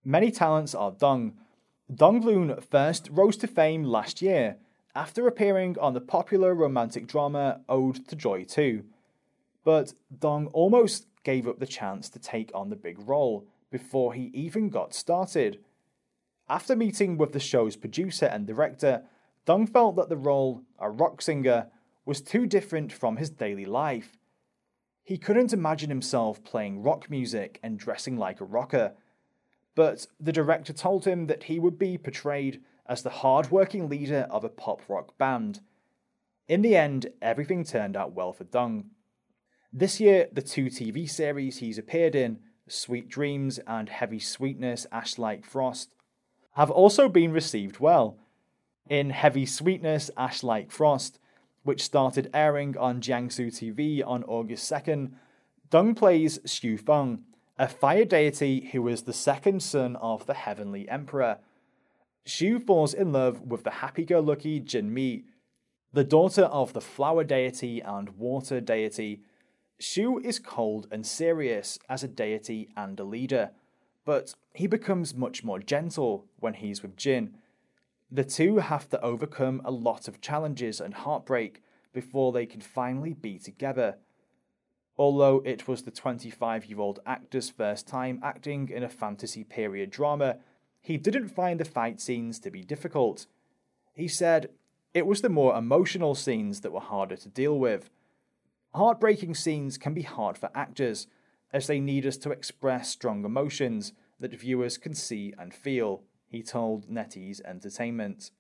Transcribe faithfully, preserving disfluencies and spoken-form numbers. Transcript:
Many talents are Dong. Dongloon first rose to fame last year after appearing on the popular romantic drama Ode to Joy two. But Dong almost gave up the chance to take on the big role before he even got started. After meeting with the show's producer and director, Dong felt that the role, a rock singer, was too different from his daily life. He couldn't imagine himself playing rock music and dressing like a rocker. But the director told him that he would be portrayed as the hard-working leader of a pop-rock band. In the end, everything turned out well for Dong. This year, the two T V series he's appeared in, Sweet Dreams and Heavy Sweetness Ash Like Frost, have also been received well. In Heavy Sweetness Ash Like Frost, which started airing on Jiangsu T V on August second, Dong plays Xu Feng, a fire deity who is the second son of the Heavenly Emperor. Xu falls in love with the happy-go-lucky Jin Mi, the daughter of the flower deity and water deity. Xu is cold and serious as a deity and a leader, but he becomes much more gentle when he's with Jin. The two have to overcome a lot of challenges and heartbreak before they can finally be together. Although it was the twenty-five-year-old actor's first time acting in a fantasy period drama, he didn't find the fight scenes to be difficult. He said, "It was the more emotional scenes that were harder to deal with. Heartbreaking scenes can be hard for actors, as they need us to express strong emotions that viewers can see and feel," he told NetEase Entertainment.